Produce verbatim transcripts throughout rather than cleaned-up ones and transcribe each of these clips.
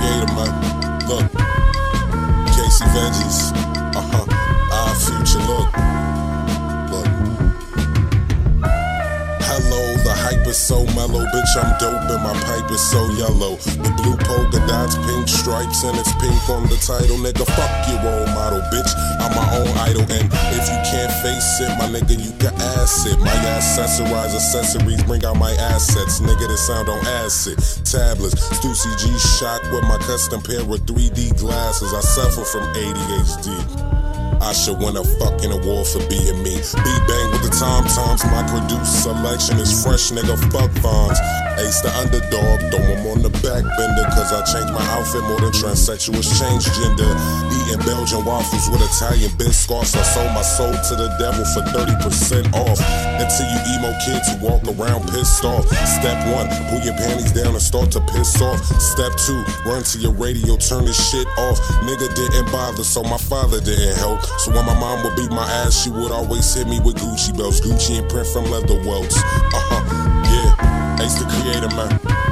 Creator, man. Look, Casey Veggies. Uh-huh. Our future, look. Look. Hello, the hype is so mellow, bitch, I'm dope and my pipe is so yellow. The blue polka dots, pink stripes, and it's pink on the title. Nigga, fuck your role model, bitch, I'm my own idol. And if you can't face it, my nigga, you can ass it. My accessorize accessories, bring out my assets. Nigga, this sound on acid. Tablets, Stussy G shock with my custom pair of three D glasses. I suffer from A D H D. I should win a fucking award for being me. Beat bang with the tom toms. My produced selection is fresh, nigga. Fuck Vons. Ace the underdog, throw him on the back bender. Cause I changed my outfit more than transsexuals change gender. Eating Belgian waffles with Italian biscuits. I sold my soul to the devil for thirty percent off. Until you emo kids who walk around pissed off. Step one, pull your panties down and start to piss off. Step two, run to your radio, turn this shit off. Nigga didn't bother, so my father didn't help. So when my mom would beat my ass, she would always hit me with Gucci belts. Gucci and print from leather welts. Uh-huh, yeah, Ace the Creator, man.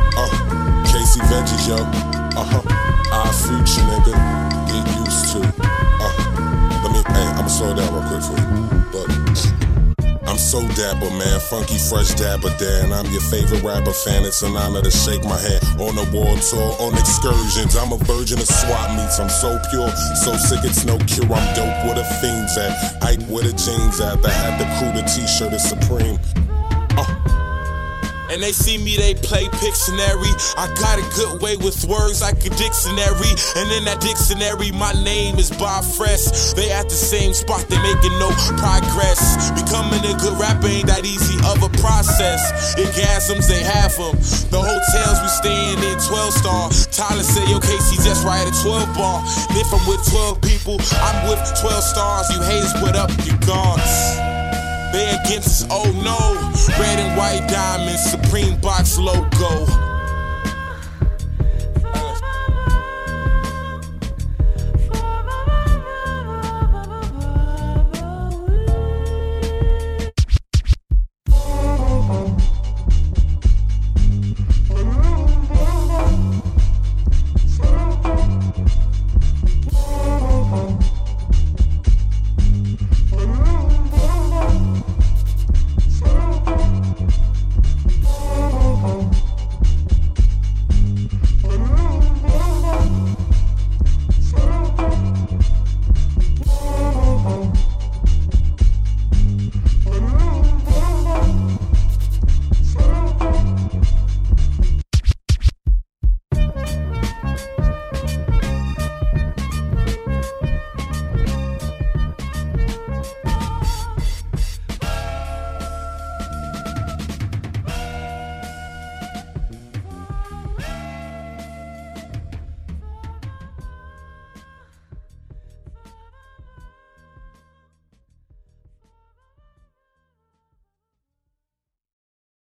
Uh, Casey Veggies, yo. Uh-huh, our future, nigga. Get used to. Uh, let me, hey, I'ma slow it down real quick for you. Look. I'm so dapper, man, funky, fresh dapper Dan. I'm your favorite rapper fan, it's an honor to shake my hand. On a war tour, on excursions, I'm a virgin of swap meets. I'm so pure, so sick it's no cure. I'm dope where the fiends at, hype where the jeans at. The hat, the crew, the t-shirt is supreme. Uh. And they see me, they play Pictionary. I got a good way with words like a dictionary. And in that dictionary, my name is Bob Fresh. They at the same spot, they making no progress. Becoming a good rapper ain't that easy of a process. Orgasms, they have them. The hotels we staying in, twelve star. Tyler said, yo, Casey just right at twelve bar. And if I'm with twelve people, I'm with twelve stars. You haters, put up your guards. They against us, oh no. Red and white diamonds, Supreme Box logo.